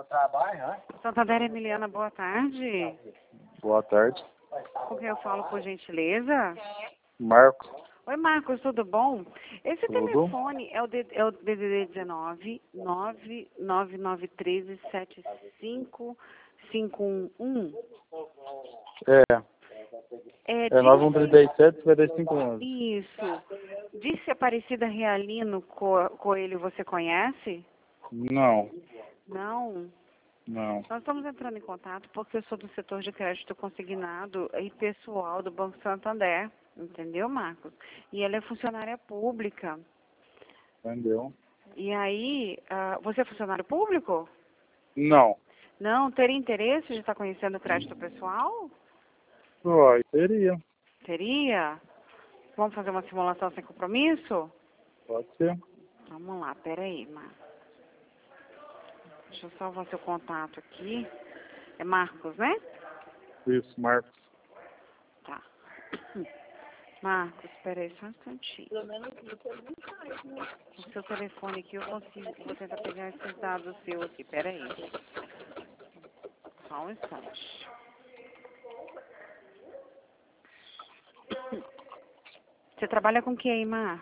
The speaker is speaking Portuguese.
Santander Emiliana, boa tarde. Boa tarde. Com quem eu falo, por gentileza? Marcos. Oi, Marcos, tudo bom? Esse Tudo. telefone é o DDD 19 99913 75511. É É, 91337-5511. isso. Disse Aparecida Realino Coelho, você conhece? Não, Não. não. Nós estamos entrando em contato porque eu sou do setor de crédito consignado e pessoal do Banco Santander. Entendeu, Marcos? E ela é funcionária pública. Entendeu? E aí, você é funcionário público? Não. Não, teria interesse de estar conhecendo o crédito pessoal? Uai, seria. Teria? Vamos fazer uma simulação sem compromisso? Pode ser. Vamos lá, peraí, Marcos. Deixa eu salvar seu contato aqui. É Marcos, né? Isso, Marcos. Tá. Marcos, peraí só um instantinho. Pelo menos você não faz, né? O seu telefone aqui eu consigo. Vou tentar pegar esses dados seus aqui. Peraí. Só um instante. Você trabalha com o que aí, Mar?